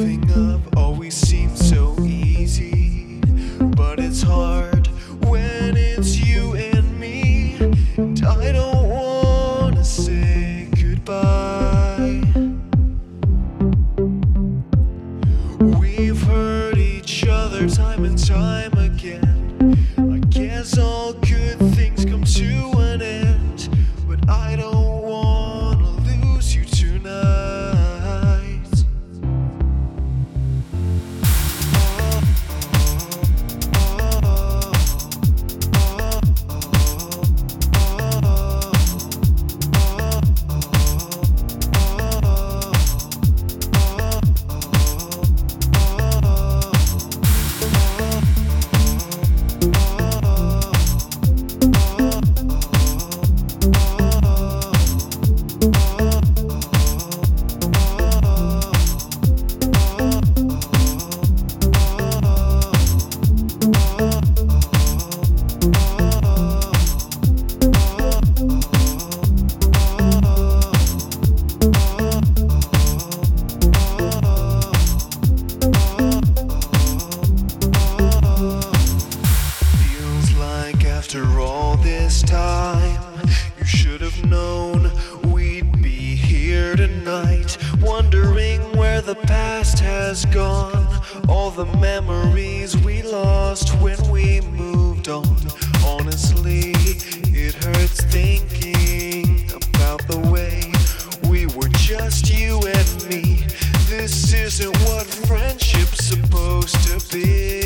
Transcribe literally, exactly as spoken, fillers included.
Giving up always seems so easy, but it's hard when it's you and me. And I don't wanna say goodbye. We've hurt each other time and time again. I guess all good things come to an end, but I don't wanna lose you tonight. After all this time, you should have known we'd be here tonight, wondering where the past has gone, all the memories we lost when we moved on. Honestly, it hurts thinking about the way we were just you and me. This isn't what friendship's supposed to be.